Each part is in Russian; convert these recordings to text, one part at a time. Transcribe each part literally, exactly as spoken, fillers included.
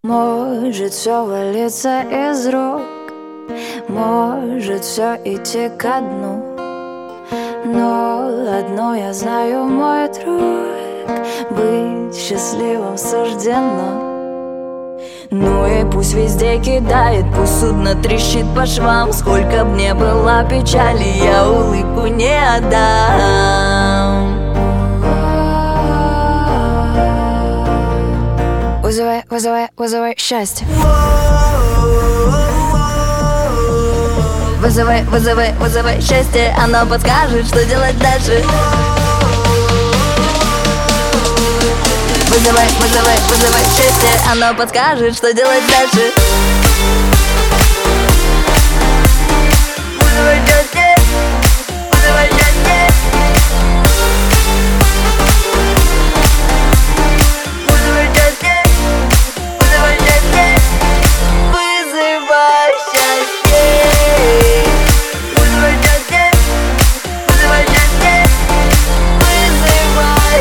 Может все валиться из рук, может все идти ко дну, но одно я знаю, мой друг, быть счастливым суждено. Ну и пусть везде кидает, пусть судно трещит по швам. Сколько б не было печали, я улыбку не отдам. Вызывай, вызывай, вызывай счастье. Вызывай, вызывай, вызывай счастье. Оно подскажет, что делать дальше. Вызывай, вызывай, вызывай счастье. Оно подскажет, что делать дальше. Вызывай счастье. Вызывай счастье. Вызывай счастье. Вызывай счастье. Вызывай счастье. Вызывай счастье. Вызывай счастье. Вызывай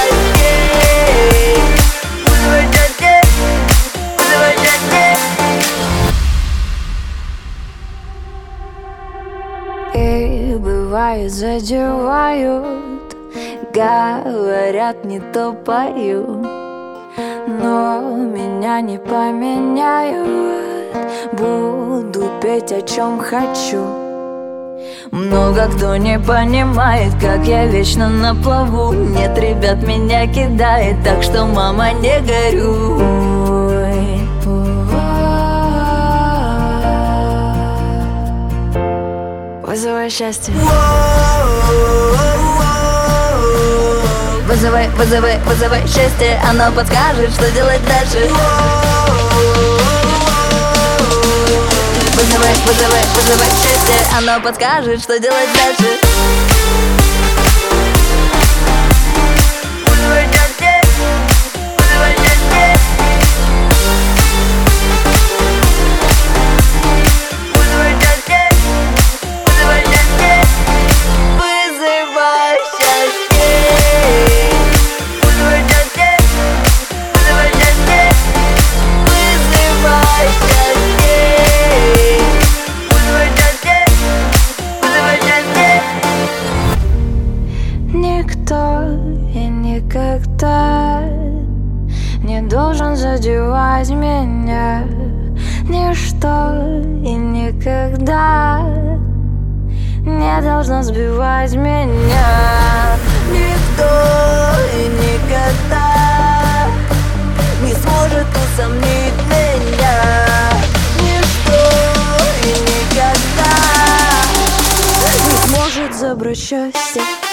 счастье. И бывает задевают, говорят, не то пою, но меня не поменяют, буду петь о чем хочу. Много кто не понимает, как я вечно на плаву. Нет, ребят, меня кидает, так что, мама, не горюй. Вызывай счастье. Вызывай, вызывай, вызывай счастье. Оно подскажет, что делать дальше. Вызывай, вызывай, вызывай счастье. Оно подскажет, что делать дальше. Вызывай счастье. Вызывай счастье. Вызывай счастье. Вызывай счастье. Вызывай счастье. Вызывай счастье. Вызывай счастье. Вызывай счастье. Никто и никогда не должен задевать меня. Ничто и никогда не должно сбивать меня. Никто и никогда не сможет усомнить меня. Ничто и никогда не сможет забрать счастье.